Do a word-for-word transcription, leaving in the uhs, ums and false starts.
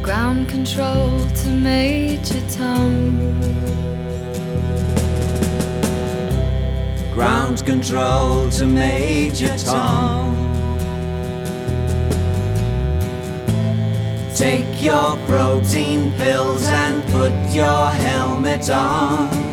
Ground control to Major Tom. Ground control to Major Tom. Take your protein pills and put your helmet on.